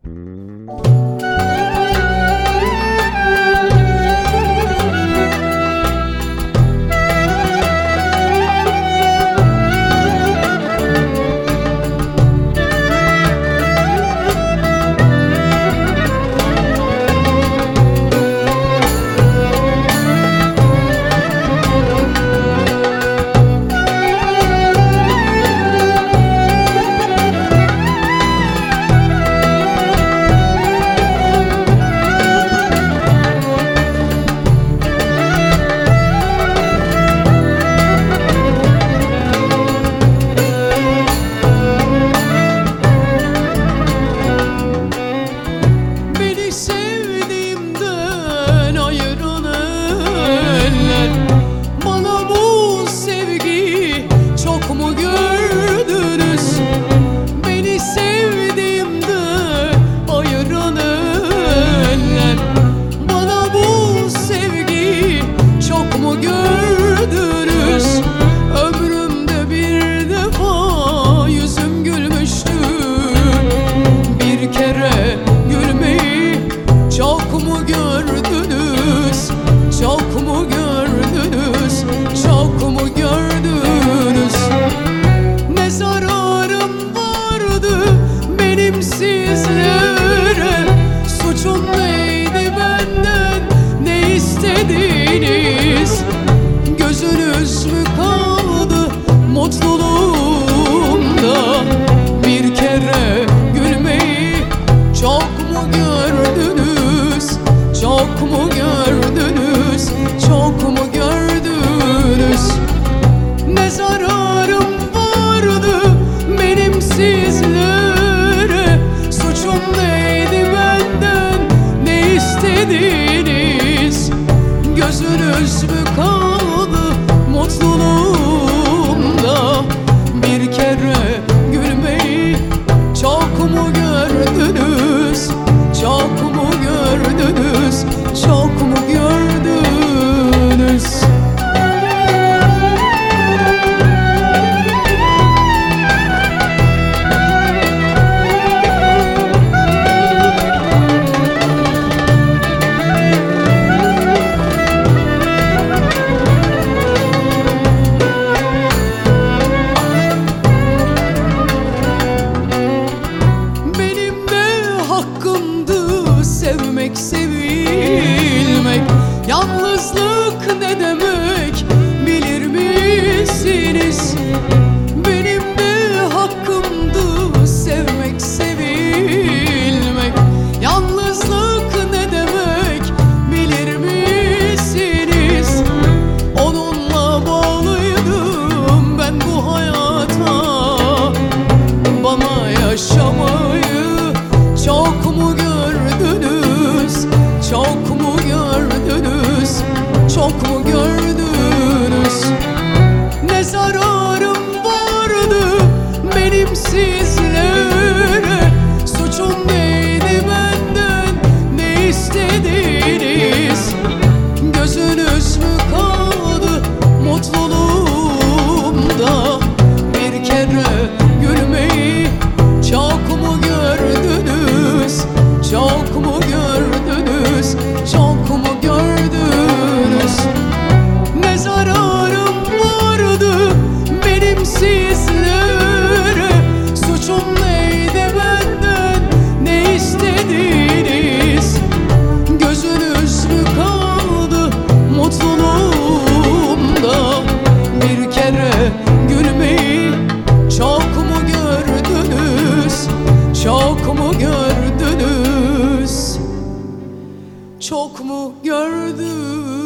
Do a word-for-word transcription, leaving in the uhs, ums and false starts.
Gözünüz mü kaldı mutluluğumda? Bir kere gülmeyi çok mu gördünüz? Çok mu gördünüz? Çok mu gördünüz? Sevmek, sevilmek, yalnızlık ne demek bilir misiniz? Benim de hakkımdı sevmek, sevilmek, yalnızlık ne demek bilir misiniz? Onunla bağlıydım ben bu hayata, bana yaşamayı çok mu gördünüz? Çok mu gördünüz? Çok mu gördünüz? Ne zararım vardı benim sizlere? Suçum neydi benden? Ne istediniz? Gözünüz mü kaldı mutluluğumda? Bir kere gülmeyi çok mu gördünüz? Çok mu gördünüz? Çok mu gördünüz? Ne zararım vardı benim sizlere? Suçum neydi benden? Ne istediniz? Gözünüz mü kaldı mutluluğumda? Bir kere gülmeyi çok mu gördünüz? Çok mu gördünüz? Çok mu gördünüz?